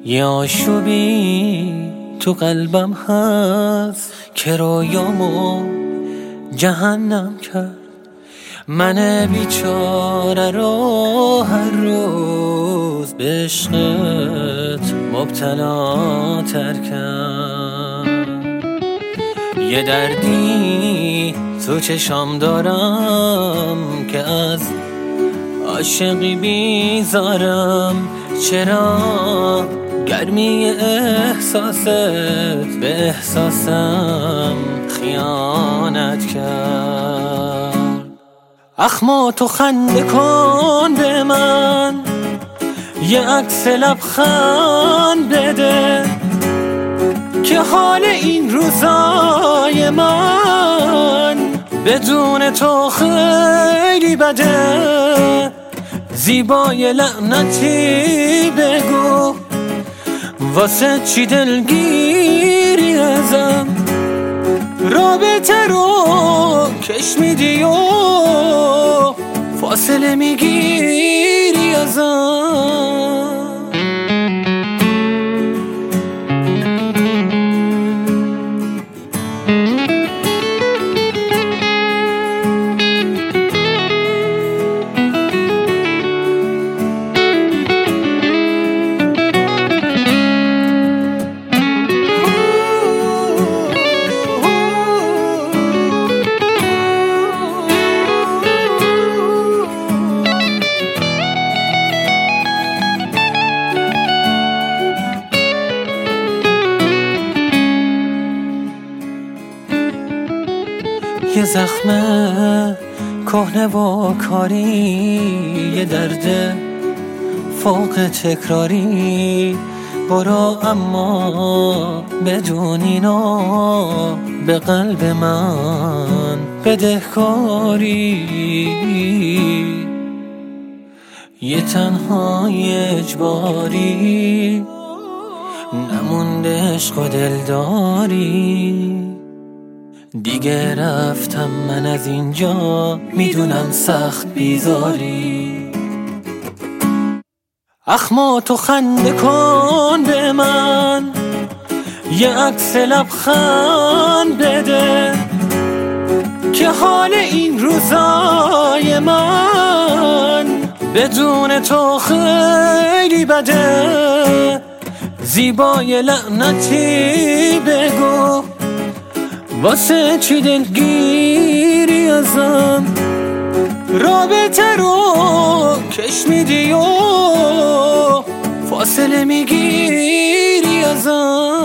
یه آشوبی تو قلبم هست که رویامو جهنم کرد. من بیچاره رو هر روز به عشقت مبتلا تر کرد. یه دردی تو چشام دارم که از عاشقی بیزارم. چرا گرمی احساست به احساسم خیانت کرد؟ اخما تو خنده کن به من، یه عکس لبخند بده که حال این روزای من بدون تو خیلی بده. زیبای لعنتی بگو واسه چی دلگیری ازم؟ رابطه رو کش میدی و فاصله میگیری ازم. یه زخم کهنه و کاری، یه درد فوق تکراری. برو اما بدون اینا به قلب من بدهکاری. یه تنهای اجباری نمونده عشق و دلداری. دیگه رفتم من از اینجا، میدونم سخت بیزاری. اخما تو خنده کن به من، یه عکس لبخند بده که حال این روزای من بدون تو خیلی بده. زیبای لعنتی بگو واسه چی دلگیری ازم؟ رابطه رو کش میدی و فاصله میگیری ازم.